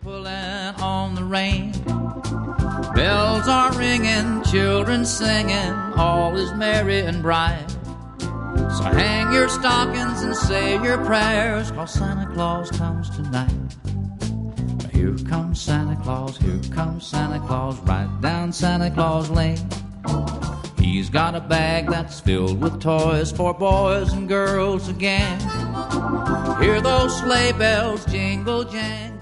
pulling on the rein. Bells are ringing, children singing, all is merry and bright. So hang your stockings and say your prayers, 'cause Santa Claus comes tonight. Here comes Santa Claus, right down Santa Claus Lane. He's got a bag that's filled with toys for boys and girls again. Hear those sleigh bells jingle jangle.